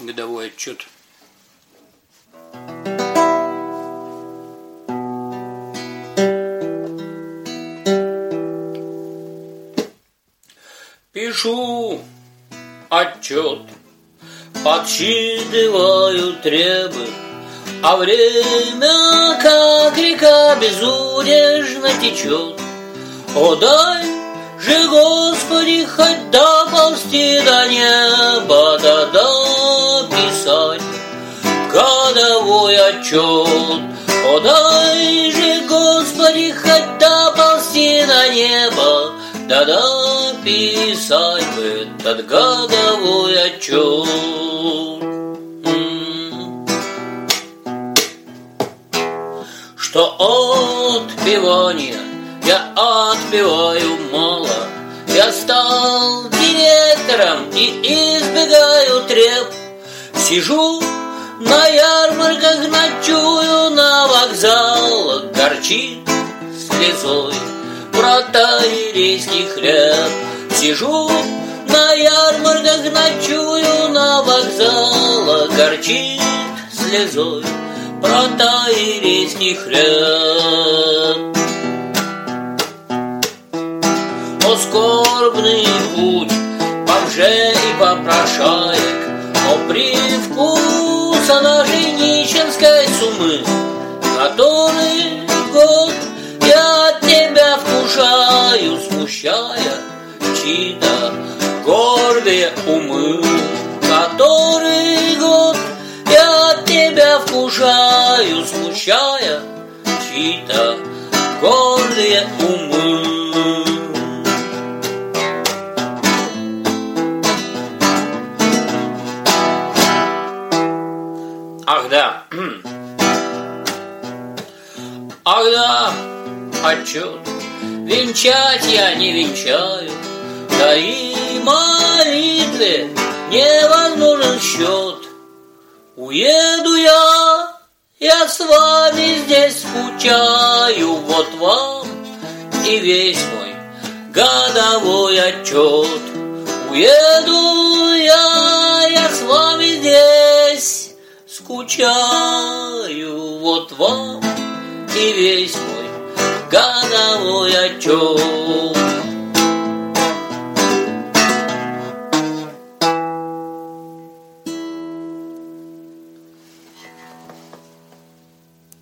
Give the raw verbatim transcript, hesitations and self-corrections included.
годовой отчет. Пишу отчет, подсчитываю требы, а время, как река, безудержно течет. О, дай же, Господи, хоть доползти до неба, да дописать годовой отчет. О, дай же, Господи, хоть доползти до неба, да дописать бы этот годовой отчет. Что отпевания я отпеваю мало, я стал директором и избегаю треп. Сижу на ярмарках, ночую на вокзалах, горчит слезой протоиерейский хлеб. Сижу на ярмарках, ночую на вокзалах, горчит слезой протоиерейский хлеб. О, скорбный путь бомжей и попрошаек, о, привкуса нашей нищенской суммы, который год я от тебя вкушаю, смущая чьи-то гордые умы. Который год я от тебя вкушаю, смущая чьи-то гордые умы. Ах да, ах да, отчет, венчать я не венчаю, да и молитве невозможен счет. Уеду я, я с вами здесь скучаю, вот вам и весь мой годовой отчет. Уеду я, я с вами здесь скучаю, вот вам и весь мой годовой отчет.